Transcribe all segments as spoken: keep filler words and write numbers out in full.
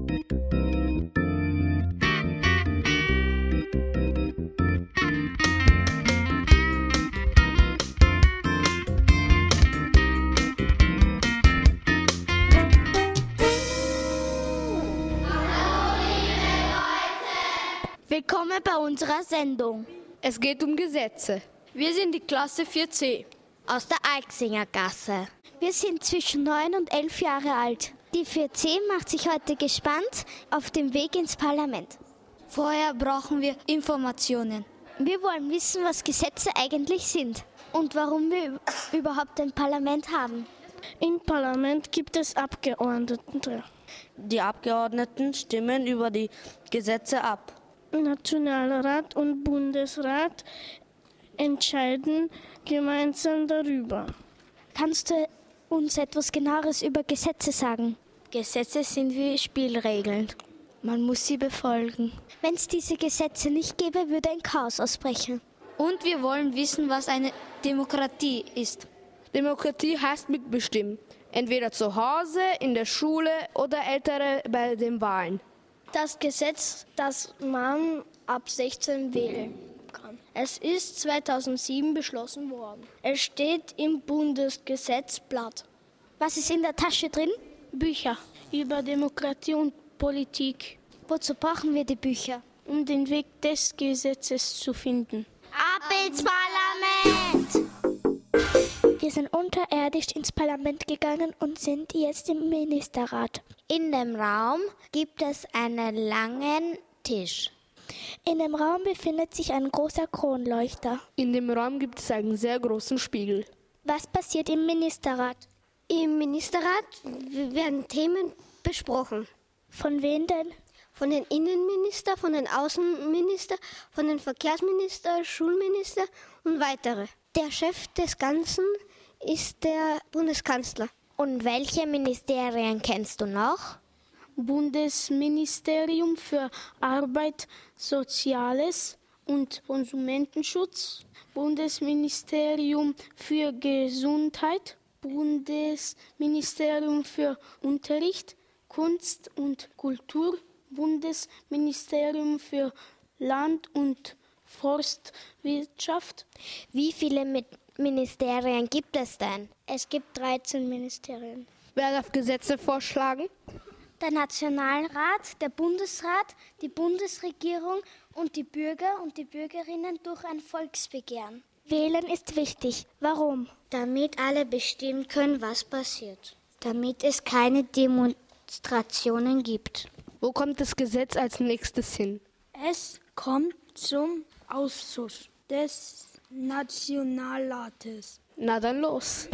Willkommen bei unserer Sendung. Es geht um Gesetze. Wir sind die Klasse vier C. Aus der Alksingergasse. Wir sind zwischen neun und elf Jahre alt. Die vier C macht sich heute gespannt auf den Weg ins Parlament. Vorher brauchen wir Informationen. Wir wollen wissen, was Gesetze eigentlich sind und warum wir überhaupt ein Parlament haben. Im Parlament gibt es Abgeordnete. Die Abgeordneten stimmen über die Gesetze ab. Nationalrat und Bundesrat entscheiden gemeinsam darüber. Kannst du uns etwas Genaueres über Gesetze sagen? Gesetze sind wie Spielregeln. Man muss sie befolgen. Wenn es diese Gesetze nicht gäbe, würde ein Chaos ausbrechen. Und wir wollen wissen, was eine Demokratie ist. Demokratie heißt mitbestimmen. Entweder zu Hause, in der Schule oder Ältere bei den Wahlen. Das Gesetz, dass man ab sechzehn wählen kann. Es ist zweitausendsieben beschlossen worden. Es steht im Bundesgesetzblatt. Was ist in der Tasche drin? Bücher über Demokratie und Politik. Wozu brauchen wir die Bücher? Um den Weg des Gesetzes zu finden. Ab ins Parlament! Wir sind unterirdisch ins Parlament gegangen und sind jetzt im Ministerrat. In dem Raum gibt es einen langen Tisch. In dem Raum befindet sich ein großer Kronleuchter. In dem Raum gibt es einen sehr großen Spiegel. Was passiert im Ministerrat? Im Ministerrat werden Themen besprochen. Von wem denn? Von den Innenminister, von den Außenminister, von den Verkehrsminister, Schulminister und weitere. Der Chef des Ganzen ist der Bundeskanzler. Und welche Ministerien kennst du noch? Bundesministerium für Arbeit, Soziales und Konsumentenschutz, Bundesministerium für Gesundheit, Bundesministerium für Unterricht, Kunst und Kultur, Bundesministerium für Land- und Forstwirtschaft. Wie viele Ministerien gibt es denn? Es gibt dreizehn Ministerien. Wer darf Gesetze vorschlagen? Der Nationalrat, der Bundesrat, die Bundesregierung und die Bürger und die Bürgerinnen durch ein Volksbegehren. Wählen ist wichtig. Warum? Damit alle bestimmen können, was passiert. Damit es keine Demonstrationen gibt. Wo kommt das Gesetz als nächstes hin? Es kommt zum Ausschuss des Nationalrates. Na dann los.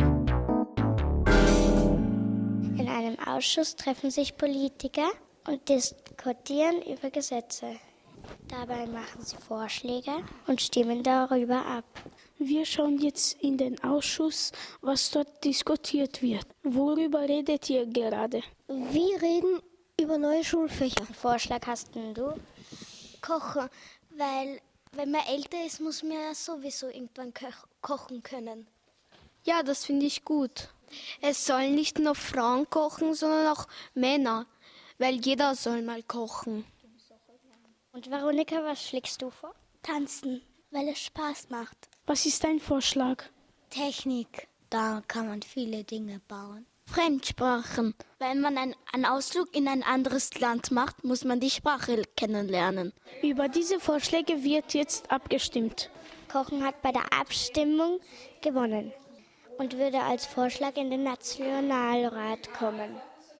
In einem Ausschuss treffen sich Politiker und diskutieren über Gesetze. Dabei machen sie Vorschläge und stimmen darüber ab. Wir schauen jetzt in den Ausschuss, was dort diskutiert wird. Worüber redet ihr gerade? Wir reden über neue Schulfächer. Vorschlag hast denn du? Kochen, weil wenn man älter ist, muss man ja sowieso irgendwann ko- kochen können. Ja, das finde ich gut. Es sollen nicht nur Frauen kochen, sondern auch Männer, weil jeder soll mal kochen. Und Veronika, was schlägst du vor? Tanzen, weil es Spaß macht. Was ist dein Vorschlag? Technik, da kann man viele Dinge bauen. Fremdsprachen. Wenn man ein, einen Ausflug in ein anderes Land macht, muss man die Sprache kennenlernen. Über diese Vorschläge wird jetzt abgestimmt. Kochen hat bei der Abstimmung gewonnen und würde als Vorschlag in den Nationalrat kommen.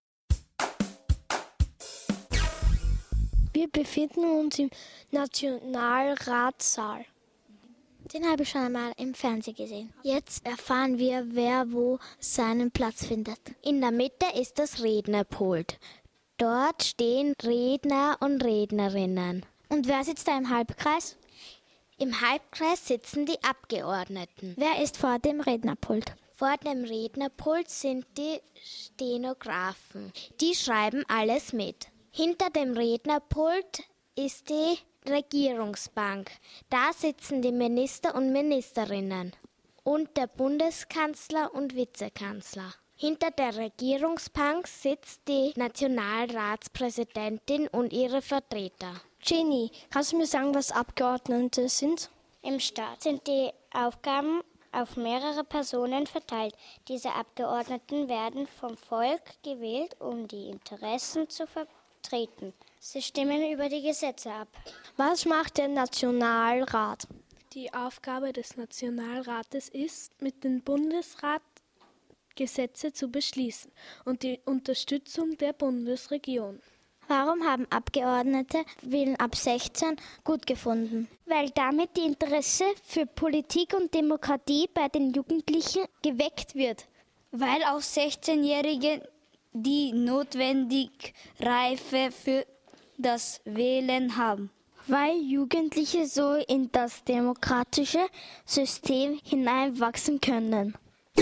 Wir befinden uns im Nationalratssaal. Den habe ich schon einmal im Fernsehen gesehen. Jetzt erfahren wir, wer wo seinen Platz findet. In der Mitte ist das Rednerpult. Dort stehen Redner und Rednerinnen. Und wer sitzt da im Halbkreis? Im Halbkreis sitzen die Abgeordneten. Wer ist vor dem Rednerpult? Vor dem Rednerpult sind die Stenografen. Die schreiben alles mit. Hinter dem Rednerpult ist die Regierungsbank. Da sitzen die Minister und Ministerinnen und der Bundeskanzler und Vizekanzler. Hinter der Regierungsbank sitzt die Nationalratspräsidentin und ihre Vertreter. Jenny, kannst du mir sagen, was Abgeordnete sind? Im Staat sind die Aufgaben auf mehrere Personen verteilt. Diese Abgeordneten werden vom Volk gewählt, um die Interessen zu vertreten. Sie stimmen über die Gesetze ab. Was macht der Nationalrat? Die Aufgabe des Nationalrates ist, mit dem Bundesrat Gesetze zu beschließen und die Unterstützung der Bundesregierung. Warum haben Abgeordnete Wählen ab sechzehn gut gefunden? Weil damit die Interesse für Politik und Demokratie bei den Jugendlichen geweckt wird. Weil auch sechzehnjährige die notwendige Reife für das Wählen haben. Weil Jugendliche so in das demokratische System hineinwachsen können.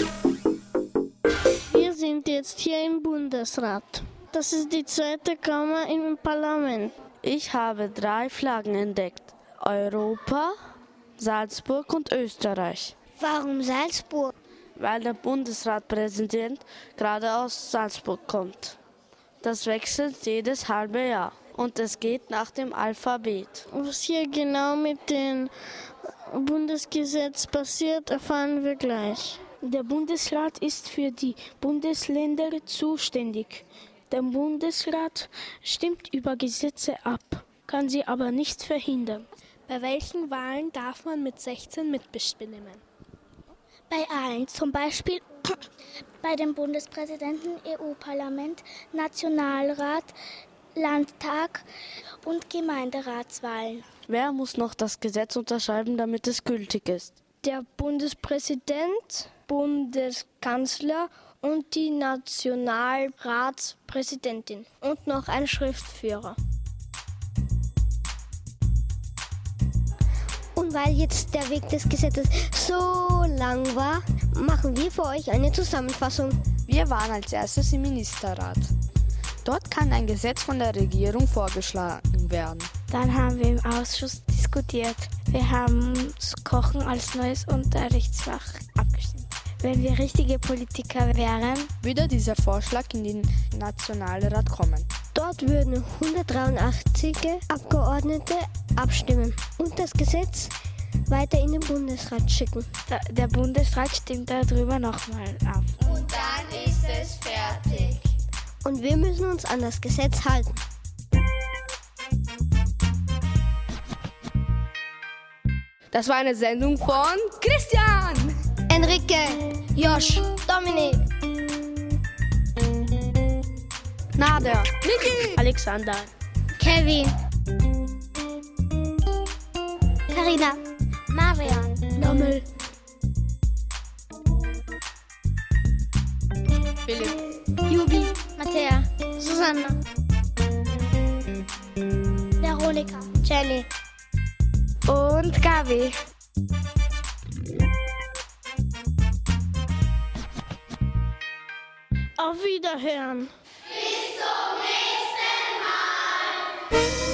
Wir sind jetzt hier im Bundesrat. Das ist die zweite Kammer im Parlament. Ich habe drei Flaggen entdeckt. Europa, Salzburg und Österreich. Warum Salzburg? Weil der Bundesratpräsident gerade aus Salzburg kommt. Das wechselt jedes halbe Jahr und es geht nach dem Alphabet. Was hier genau mit dem Bundesgesetz passiert, erfahren wir gleich. Der Bundesrat ist für die Bundesländer zuständig. Der Bundesrat stimmt über Gesetze ab, kann sie aber nicht verhindern. Bei welchen Wahlen darf man mit sechzehn mitbestimmen? Bei allen, zum Beispiel bei dem Bundespräsidenten, E U-Parlament, Nationalrat, Landtag und Gemeinderatswahlen. Wer muss noch das Gesetz unterschreiben, damit es gültig ist? Der Bundespräsident, Bundeskanzler und die Nationalratspräsidentin und noch ein Schriftführer. Und weil jetzt der Weg des Gesetzes so lang war, machen wir für euch eine Zusammenfassung. Wir waren als erstes im Ministerrat. Dort kann ein Gesetz von der Regierung vorgeschlagen werden. Dann haben wir im Ausschuss diskutiert. Wir haben das Kochen als neues Unterrichtsfach abgestimmt. Wenn wir richtige Politiker wären, würde dieser Vorschlag in den Nationalrat kommen. Dort würden hundertdreiundachtzig Abgeordnete abstimmen und das Gesetz weiter in den Bundesrat schicken. der Bundesrat stimmt darüber nochmal ab. Und dann ist es fertig. Und wir müssen uns an das Gesetz halten. Das war eine Sendung von Christian, Enrique, Josh, Dominik, Nader, Niki, Alexander, Kevin, Carina, Marian, Lommel, Philipp, Jubi, Mattea, Susanna, Veronika, Jenny. Und Gabi. auf Wiederhören. Bis zum nächsten Mal.